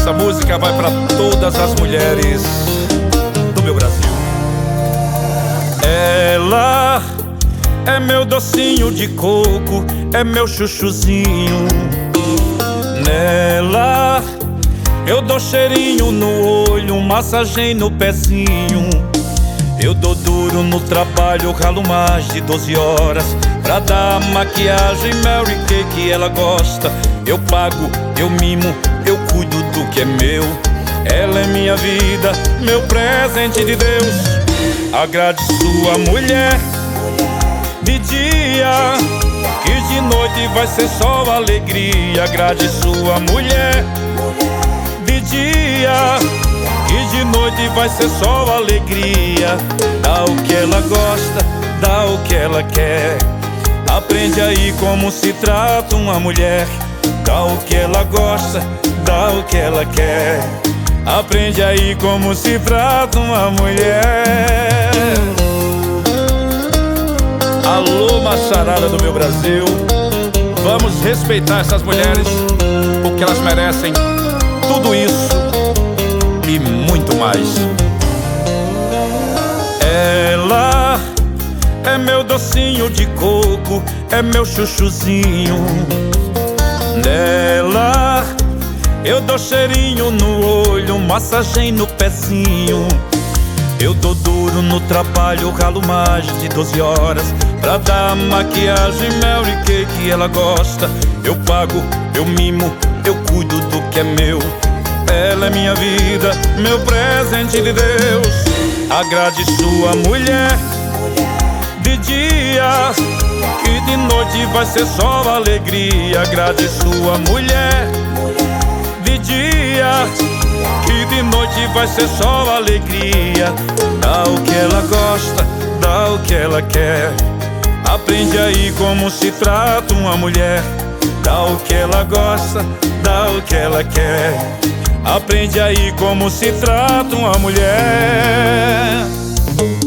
Essa música vai pra todas as mulheres do meu Brasil. Ela é meu docinho de coco, é meu chuchuzinho. Nela eu dou cheirinho no olho, massagem no pezinho. Eu dou duro no trabalho, ralo mais de 12 horas pra dar a maquiagem Mary Kay que ela gosta. Eu pago, eu mimo, eu cuido do que é meu. Ela é minha vida, meu presente de Deus. Agrade sua mulher de dia, que de noite vai ser só alegria. Agrade sua mulher de dia, que de noite vai ser só alegria. Dá o que ela gosta, dá o que ela quer. Aprende aí como se trata uma mulher. Dá o que ela gosta, dá o que ela quer. Aprende aí como se trata uma mulher. Alô, macharada do meu Brasil, vamos respeitar essas mulheres, porque elas merecem tudo isso e muito mais. Ela é meu docinho de coco, é meu chuchuzinho. Nela eu dou cheirinho no olho, massagem no pezinho. Eu dou duro no trabalho, ralo mais de 12 horas pra dar a maquiagem Mary Kay que ela gosta. Eu pago, eu mimo, eu cuido do que é meu. Ela é minha vida, meu presente de Deus. Agrade sua mulher de dia, que de noite vai ser só alegria. Agrade sua mulher de dia, que de noite vai ser só alegria. Dá o que ela gosta, dá o que ela quer. Aprende aí como se trata uma mulher. Dá o que ela gosta, dá o que ela quer. Aprende aí como se trata uma mulher.